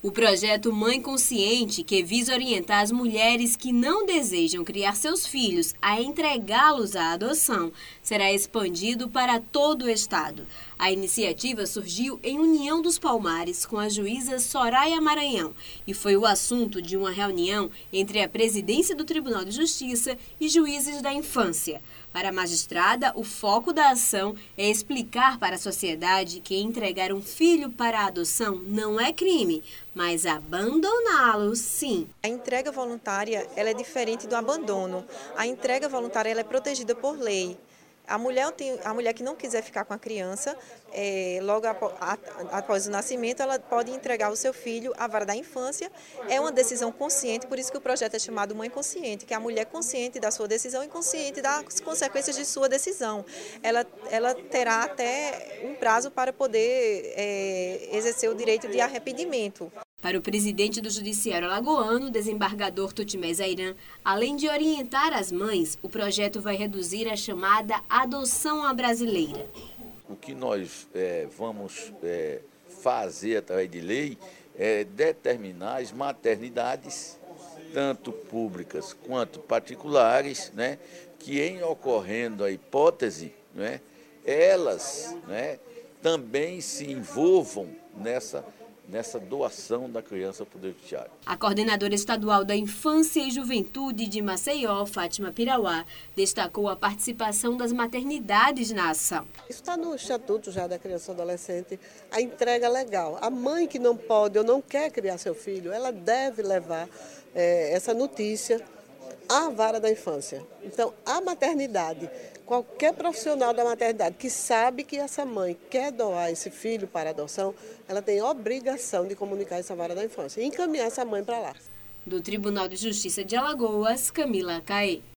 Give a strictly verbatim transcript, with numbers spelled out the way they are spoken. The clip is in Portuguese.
O projeto Mãe Consciente, que visa orientar as mulheres que não desejam criar seus filhos a entregá-los à adoção, será expandido para todo o estado. A iniciativa surgiu em União dos Palmares com a juíza Soraya Maranhão e foi o assunto de uma reunião entre a presidência do Tribunal de Justiça e juízes da infância. Para a magistrada, o foco da ação é explicar para a sociedade que entregar um filho para a adoção não é crime, mas abandoná-lo, sim. A entrega voluntária ela é diferente do abandono. A entrega voluntária ela é protegida por lei. A mulher, a mulher que não quiser ficar com a criança, é, logo após o nascimento, ela pode entregar o seu filho à vara da infância. É uma decisão consciente, por isso que o projeto é chamado Mãe Consciente, que é a mulher consciente da sua decisão e consciente das consequências de sua decisão. Ela, ela terá até um prazo para poder é, exercer o direito de arrependimento. Para o presidente do Judiciário Alagoano, desembargador Tutimé Zairan, além de orientar as mães, o projeto vai reduzir a chamada adoção à brasileira. O que nós é, vamos é, fazer através de lei é determinar as maternidades, tanto públicas quanto particulares, né, que em ocorrendo a hipótese, né, elas, né, também se envolvam nessa nessa doação da criança para o judiciário. A coordenadora estadual da Infância e Juventude de Maceió, Fátima Pirauá, destacou a participação das maternidades na ação. Isso está no Estatuto já da Criança e Adolescente, a entrega legal. A mãe que não pode ou não quer criar seu filho, ela deve levar é, essa notícia à vara da infância. Então, a maternidade, qualquer profissional da maternidade que sabe que essa mãe quer doar esse filho para adoção, ela tem obrigação de comunicar essa vara da infância e encaminhar essa mãe para lá. Do Tribunal de Justiça de Alagoas, Camila Caê.